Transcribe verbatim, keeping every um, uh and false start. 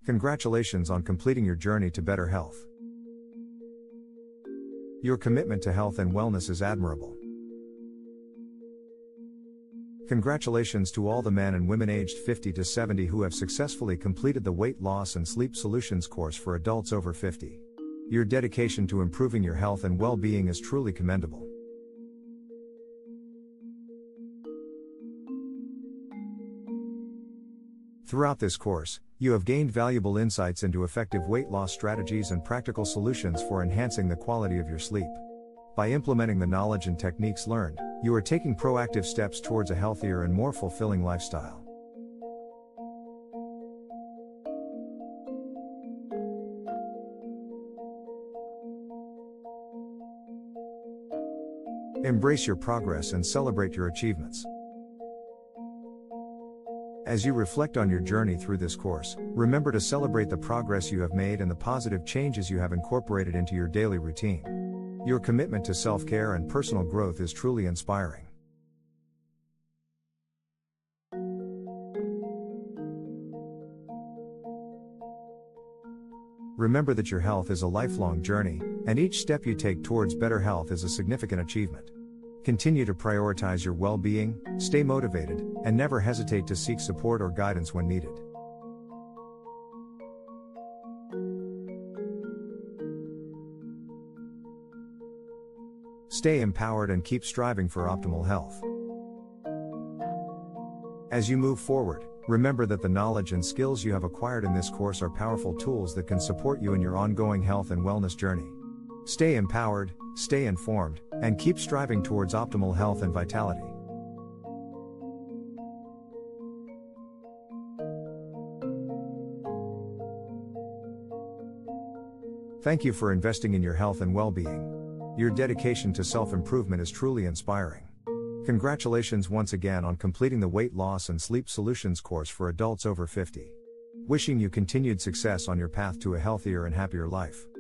Congratulations on completing your journey to better health. Your commitment to health and wellness is admirable. Congratulations to all the men and women aged fifty to seventy who have successfully completed the Weight Loss and Sleep Solutions course for adults over fifty. Your dedication to improving your health and well-being is truly commendable. Throughout this course, you have gained valuable insights into effective weight loss strategies and practical solutions for enhancing the quality of your sleep. By implementing the knowledge and techniques learned, you are taking proactive steps towards a healthier and more fulfilling lifestyle. Embrace your progress and celebrate your achievements. As you reflect on your journey through this course, remember to celebrate the progress you have made and the positive changes you have incorporated into your daily routine. Your commitment to self-care and personal growth is truly inspiring. Remember that your health is a lifelong journey, and each step you take towards better health is a significant achievement. Continue to prioritize your well-being, stay motivated, and never hesitate to seek support or guidance when needed. Stay empowered and keep striving for optimal health. As you move forward, remember that the knowledge and skills you have acquired in this course are powerful tools that can support you in your ongoing health and wellness journey. Stay empowered, stay informed, and keep striving towards optimal health and vitality. Thank you for investing in your health and well-being. Your dedication to self-improvement is truly inspiring. Congratulations once again on completing the Weight Loss and Sleep Solutions course for adults over fifty. Wishing you continued success on your path to a healthier and happier life.